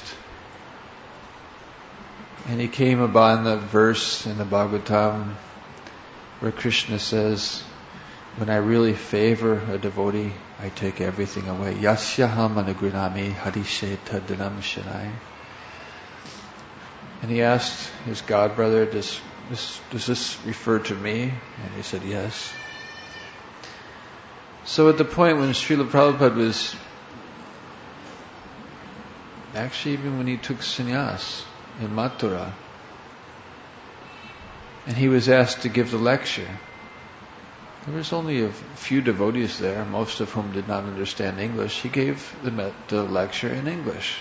and he came upon the verse in the Bhagavatam where Krishna says, when I really favor a devotee, I take everything away. Yasyaham anugrinami harishe taddanam shanai. And he asked his godbrother, does this refer to me? And he said, yes. So at the point when Srila Prabhupada was, actually even when he took sannyas in Mathura, and he was asked to give the lecture, there was only a few devotees there, most of whom did not understand English. He gave the lecture in English.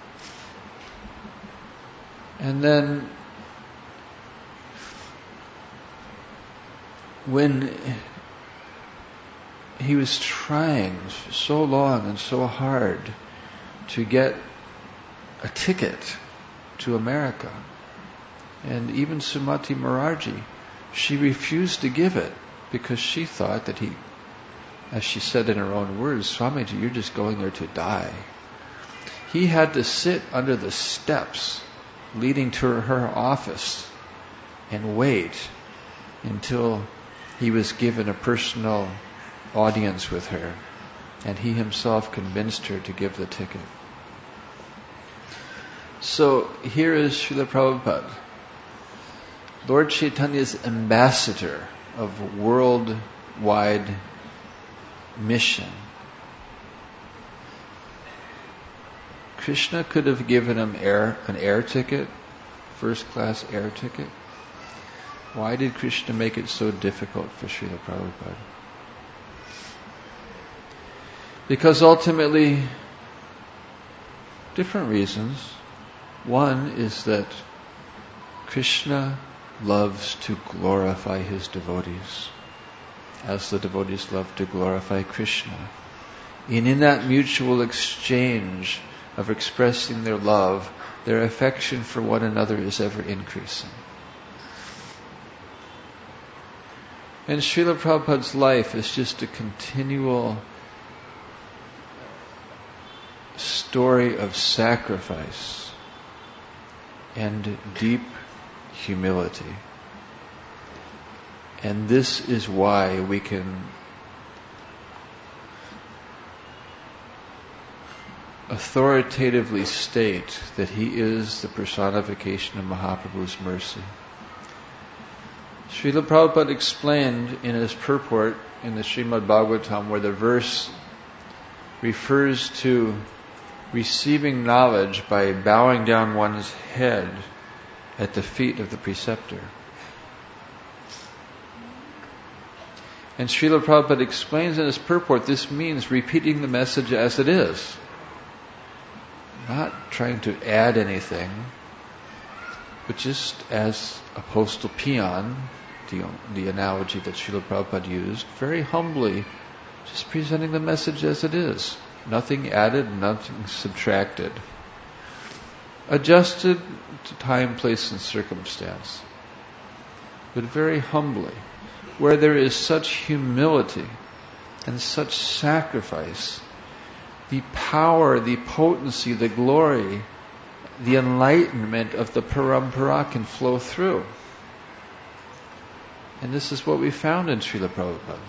And then when he was trying so long and so hard to get a ticket to America, and even Sumati Morarji, she refused to give it because she thought that he, as she said in her own words, Swamiji, you're just going there to die. He had to sit under the steps leading to her office and wait until he was given a personal audience with her, and he himself convinced her to give the ticket. So here is Srila Prabhupada, Lord Chaitanya's ambassador of worldwide mission. Krishna could have given him an air ticket, first class air ticket. Why did Krishna make it so difficult for Srila Prabhupada? Because ultimately, different reasons. One is that Krishna loves to glorify his devotees, as the devotees love to glorify Krishna. And in that mutual exchange of expressing their love, their affection for one another is ever increasing. And Srila Prabhupada's life is just a continual story of sacrifice and deep humility. And this is why we can authoritatively state that he is the personification of Mahaprabhu's mercy. Srila Prabhupada explained in his purport in the Srimad Bhagavatam, where the verse refers to receiving knowledge by bowing down one's head at the feet of the preceptor. And Srila Prabhupada explains in his purport, this means repeating the message as it is. Not trying to add anything, but just as a postal peon, the analogy that Srila Prabhupada used, very humbly, just presenting the message as it is. Nothing added, nothing subtracted. Adjusted to time, place, and circumstance. But very humbly, where there is such humility and such sacrifice, the power, the potency, the glory, the enlightenment of the parampara can flow through. And this is what we found in Srila Prabhupada.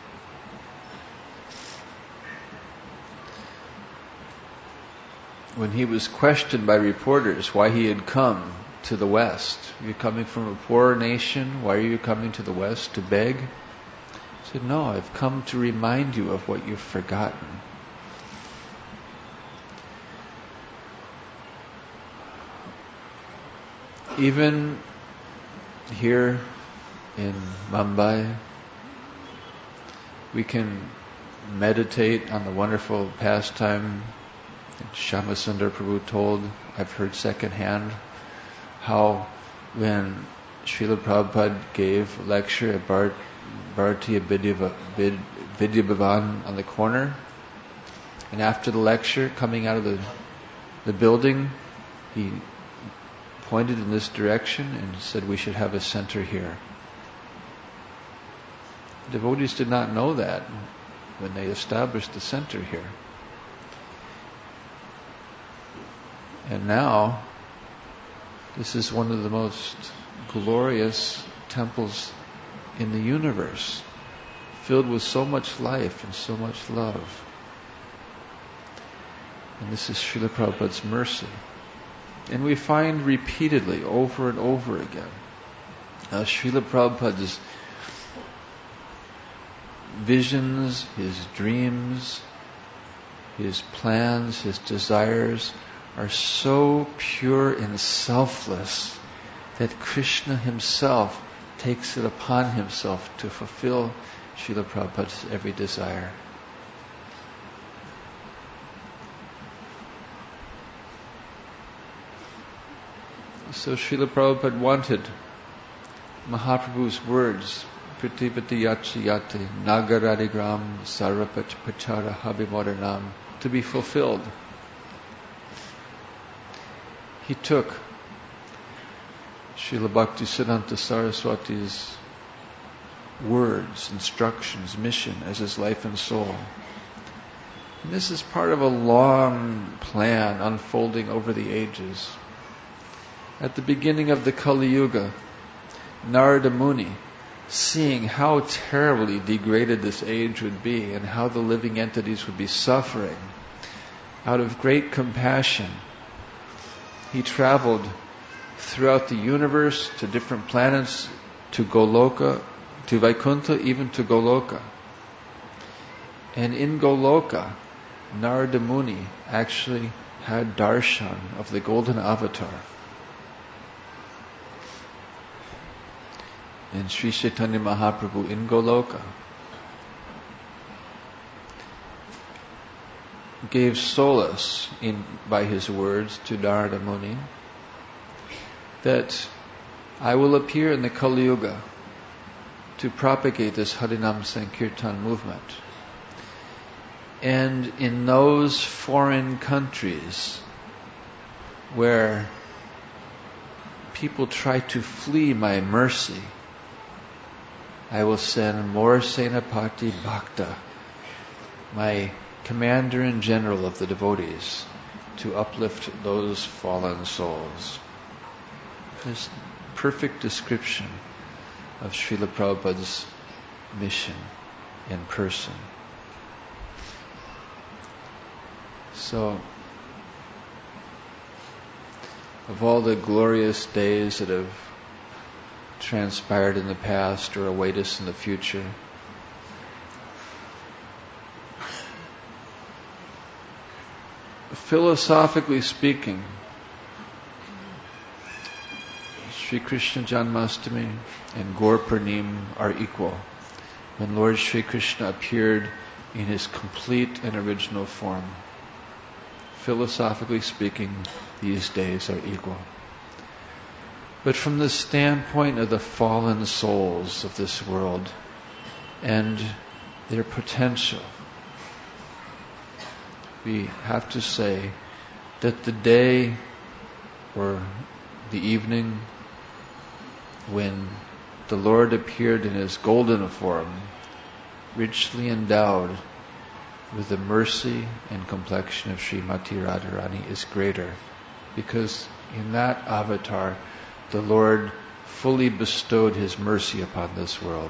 When he was questioned by reporters why he had come to the West, you're coming from a poor nation, why are you coming to the West to beg? He said, no, I've come to remind you of what you've forgotten. Even here in Mumbai, we can meditate on the wonderful pastime that Shyamasundar Prabhu told. I've heard secondhand how when Srila Prabhupada gave a lecture at Bharatiya Vidya Bhavan on the corner, and after the lecture, coming out of the building, he pointed in this direction and said we should have a center here. Devotees did not know that when they established the center here. And now, this is one of the most glorious temples in the universe, filled with so much life and so much love. And this is Srila Prabhupada's mercy. And we find repeatedly, over and over again, Srila Prabhupada's visions, his dreams, his plans, his desires are so pure and selfless that Krishna himself takes it upon himself to fulfill Srila Prabhupada's every desire. So Srila Prabhupada wanted Mahaprabhu's words, Pratipati Yachayati, Nagaradigram, Sarvapachara Habimodanam, to be fulfilled. He took Srila Bhaktisiddhanta Saraswati's words, instructions, mission as his life and soul. And this is part of a long plan unfolding over the ages. At the beginning of the Kali Yuga, Narada Muni, seeing how terribly degraded this age would be and how the living entities would be suffering, out of great compassion, he traveled throughout the universe to different planets, to Goloka, to Vaikuntha, even to Goloka. And in Goloka, Narada Muni actually had darshan of the golden avatar. And Sri Chaitanya Mahaprabhu in Goloka gave solace by his words to Narada Muni that I will appear in the Kali Yuga to propagate this Harinam Sankirtan movement. And in those foreign countries where people try to flee my mercy, I will send more Senapati Bhakta, my commander and general of the devotees, to uplift those fallen souls. This perfect description of Srila Prabhupada's mission in person. So, of all the glorious days that have transpired in the past or await us in the future, philosophically speaking, Sri Krishna Janmashtami and Gaur Purnim are equal. When Lord Sri Krishna appeared in his complete and original form, philosophically speaking, these days are equal. But from the standpoint of the fallen souls of this world and their potential, we have to say that the day or the evening when the Lord appeared in his golden form, richly endowed with the mercy and complexion of Srimati Radharani, is greater, because in that avatar the Lord fully bestowed his mercy upon this world.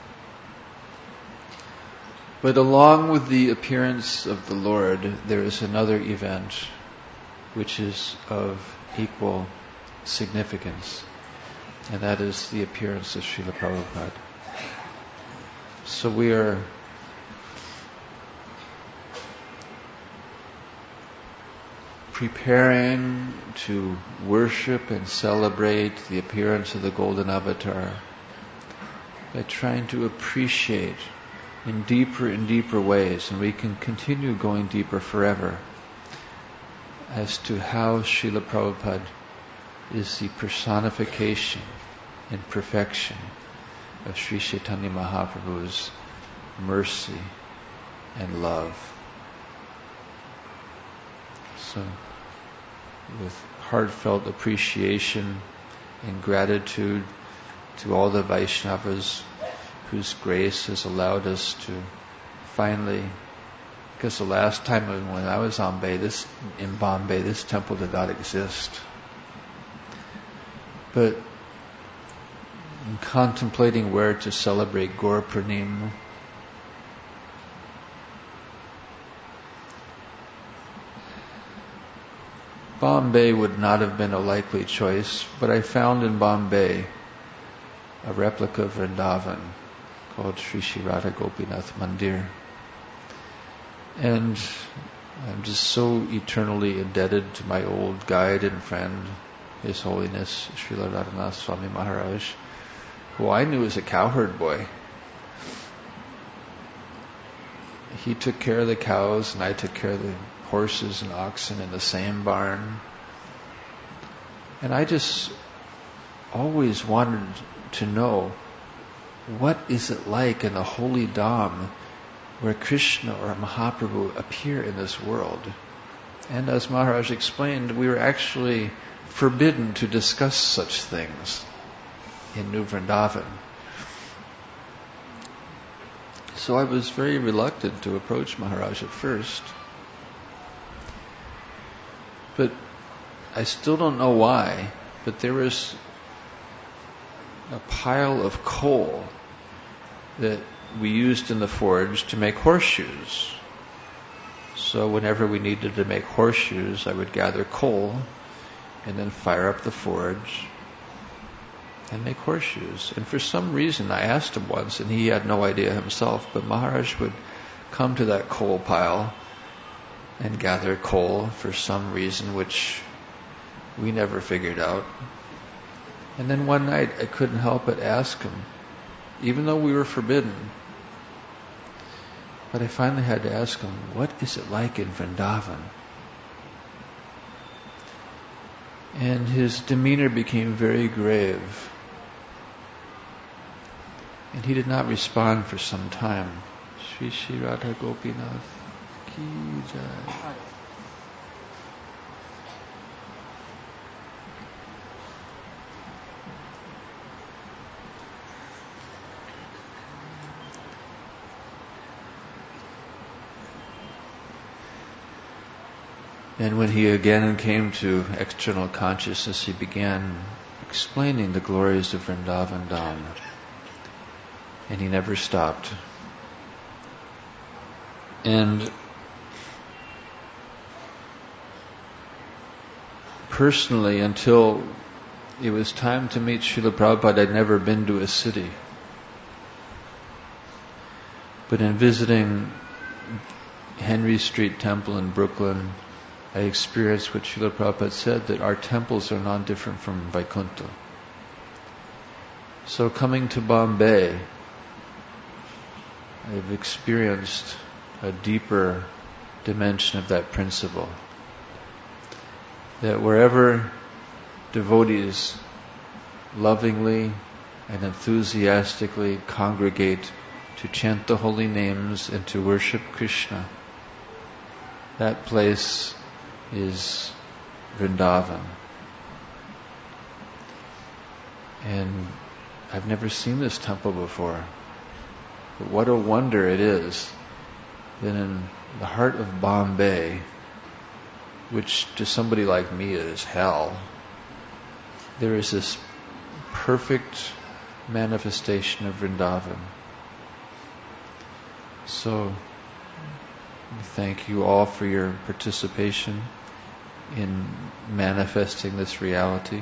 But along with the appearance of the Lord, there is another event which is of equal significance, and that is the appearance of Srila Prabhupada. So we are preparing to worship and celebrate the appearance of the Golden Avatar by trying to appreciate in deeper and deeper ways, and we can continue going deeper forever, as to how Srila Prabhupada is the personification and perfection of Sri Chaitanya Mahaprabhu's mercy and love. So, with heartfelt appreciation and gratitude to all the Vaishnavas whose grace has allowed us to finally, because the last time when I was in Bombay, this temple did not exist. But in contemplating where to celebrate Gaur Purnima, Bombay would not have been a likely choice, but I found in Bombay a replica of Vrindavan called Sri Sri Radha Gopinath Mandir. And I'm just so eternally indebted to my old guide and friend, His Holiness Srila Radhanath Swami Maharaj, who I knew as a cowherd boy. He took care of the cows and I took care of the horses and oxen in the same barn. And I just always wanted to know, what is it like in the holy Dham where Krishna or Mahaprabhu appear in this world? And as Maharaj explained, we were actually forbidden to discuss such things in New Vrindavan. So I was very reluctant to approach Maharaj at first. But I still don't know why, but there was a pile of coal that we used in the forge to make horseshoes. So whenever we needed to make horseshoes, I would gather coal and then fire up the forge and make horseshoes. And for some reason, I asked him once, and he had no idea himself, but Maharaj would come to that coal pile and gather coal for some reason which we never figured out. And then one night I couldn't help but ask him, even though we were forbidden, but I finally had to ask him, what is it like in Vrindavan? And his demeanor became very grave. And he did not respond for some time. Shri Shri Radha Gopinath Ki Jai. And when he again came to external consciousness, he began explaining the glories of Vrindavan Dham. And he never stopped. And personally, until it was time to meet Srila Prabhupada, I'd never been to a city. But in visiting Henry Street Temple in Brooklyn, I experienced what Srila Prabhupada said, that our temples are not different from Vaikuntha. So coming to Bombay, I've experienced a deeper dimension of that principle. That wherever devotees lovingly and enthusiastically congregate to chant the holy names and to worship Krishna, that place is Vrindavan. And I've never seen this temple before. But what a wonder it is that in the heart of Bombay, which to somebody like me is hell, there is this perfect manifestation of Vrindavan. So, thank you all for your participation in manifesting this reality,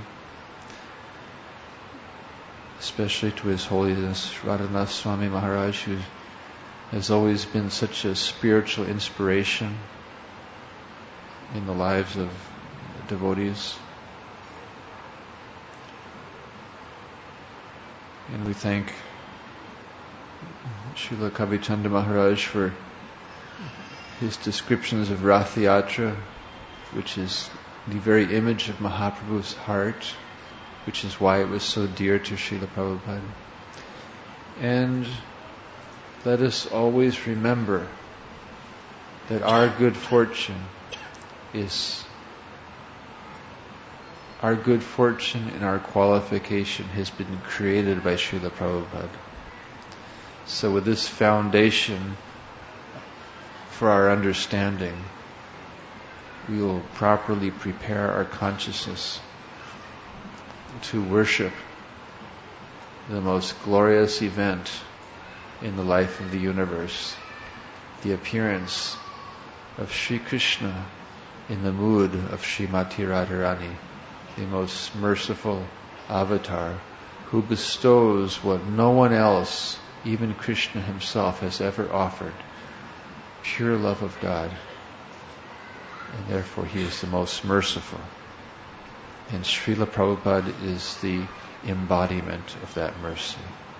especially to His Holiness Radhanath Swami Maharaj, who has always been such a spiritual inspiration in the lives of devotees. And we thank Srila Kavichandra Maharaj for his descriptions of Rath Yatra, which is the very image of Mahaprabhu's heart, which is why it was so dear to Srila Prabhupada. And let us always remember that our good fortune and our qualification has been created by Srila Prabhupada. So with this foundation for our understanding, we will properly prepare our consciousness to worship the most glorious event in the life of the universe, the appearance of Sri Krishna in the mood of Srimati Radharani, the most merciful avatar, who bestows what no one else, even Krishna himself, has ever offered, pure love of God. And therefore he is the most merciful. And Srila Prabhupada is the embodiment of that mercy.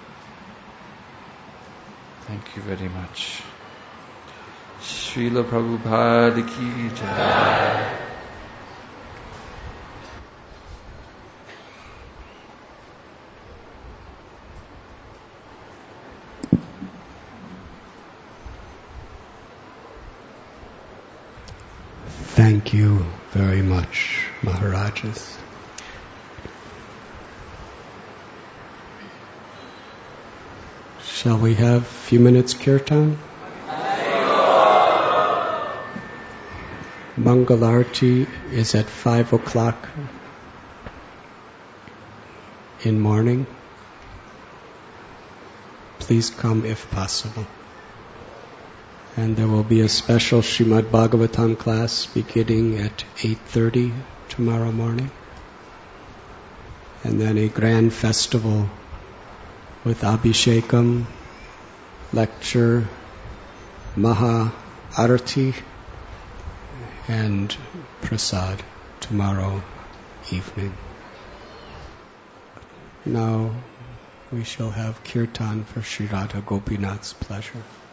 Thank you very much. Srila Prabhupada ki jai. Thank you very much, Maharajas. Shall we have a few minutes kirtan? Mangalarti is at 5 o'clock in morning. Please come if possible. And there will be a special Srimad Bhagavatam class beginning at 8:30 tomorrow morning. and then a grand festival with Abhishekam, lecture, Maha Arati, and Prasad tomorrow evening. Now we shall have Kirtan for Sri Radha Gopinath's pleasure.